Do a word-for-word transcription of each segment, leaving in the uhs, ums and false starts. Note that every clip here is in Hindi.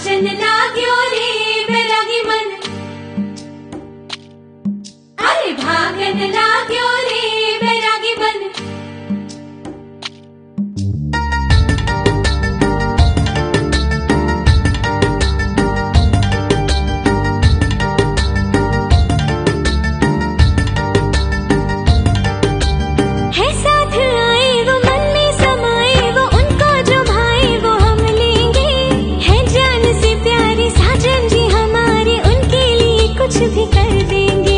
भाजन लाग्यो रे बैरागी मन, अरे भागन लाग्यो रे बैरागी मन। है साथ आए वो मन में समाए, वो उनको जो भाए वो हम लेंगे। है जान से प्यारे साजन जी हमारे, उनके लिए कुछ भी कर देंगे।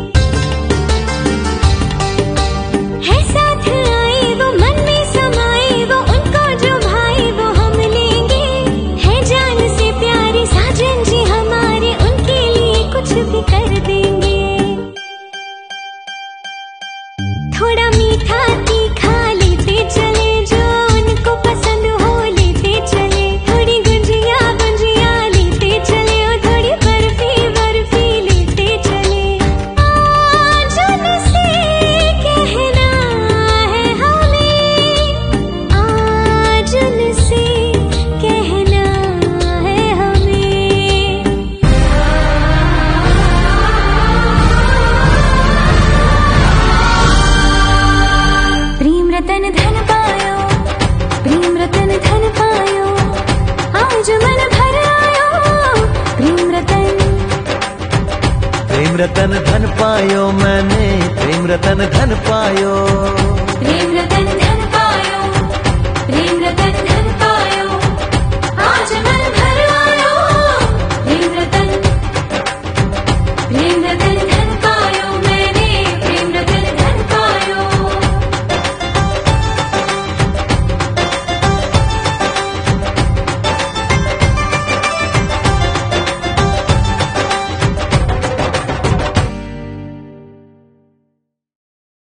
है साथ आए वो मन में समाए, वो उनको जो भाए वो हम लेंगे। है जान से प्यारे साजन जी हमारे, उनके लिए कुछ भी कर देंगे। थोड़ा मीठा तीखा लेते चले, जो उनको पसंद हो लेते चले। थोड़ी गुंजिया गुंजिया लेते चले, और थोड़ी बर्फी बर्फी लेते चले। आज उनसे कहना है हमें, आज उनसे कहना है हमें। प्रेम रतन धन पायो, प्रेम रतन धन पायो, आज मन भर आयो। प्रेम रतन प्रेम रतन धन पायो मैंने, प्रेम रतन धन पायो।